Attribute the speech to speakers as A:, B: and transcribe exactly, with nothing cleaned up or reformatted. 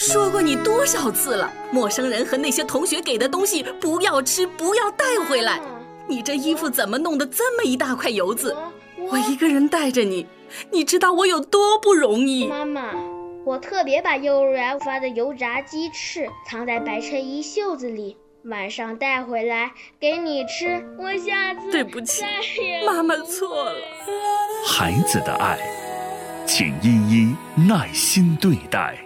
A: 说过你多少次了，陌生人和那些同学给的东西不要吃，不要带回来。你这衣服怎么弄得这么一大块油渍？我一个人带着你，你知道我有多不容易。
B: 妈妈，我特别把幼儿园发的油炸鸡翅藏在白衬衣袖子里，晚上带回来给你吃。我下次
A: 对不起，妈妈错了。
C: 孩子的爱，请一一耐心对待。